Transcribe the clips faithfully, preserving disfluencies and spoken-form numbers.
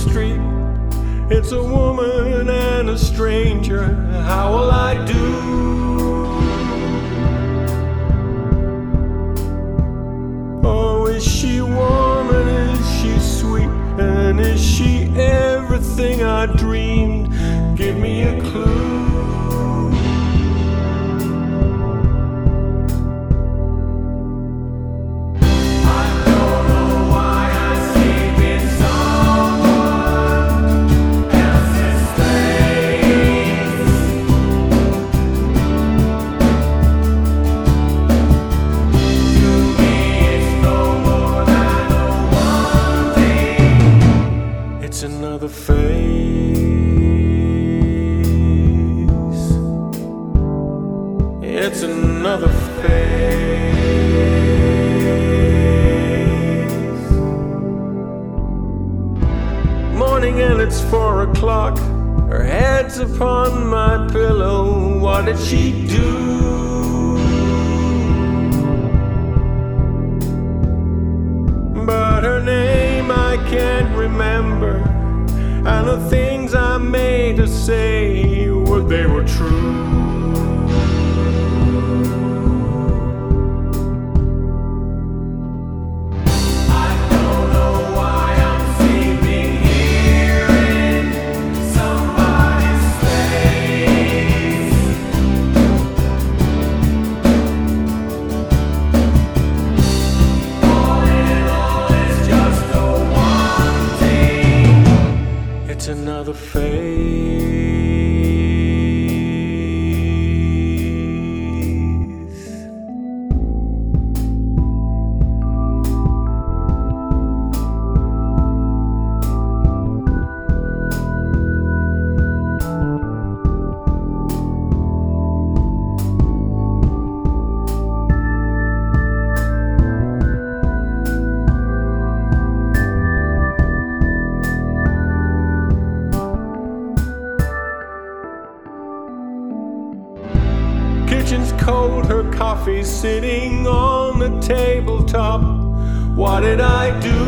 street. It's a woman and a stranger. How will I do? Oh, is she warm and is she sweet? And is she everything I dreamed? Give me a clue. It's another phase. It's another phase. Morning and it's four o'clock. Her head's upon my pillow. What did she do? But her name I can't remember. And the things I made her say, well, they were true. I don't know why I'm sleeping here in somebody's space. All in all, it's just a wanting. It's another phase. Kitchen's cold, her coffee's sitting on the tabletop. What did I do?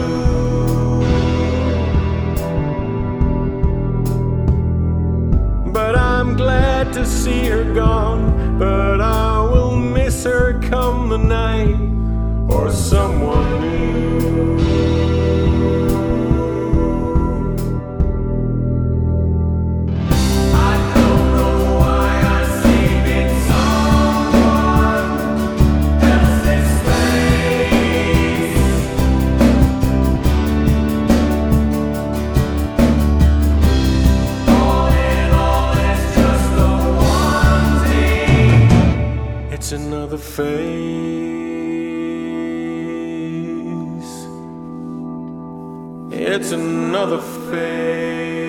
But I'm glad to see her gone. But I will miss her come the night, or someone new. It's another phase. It's another phase.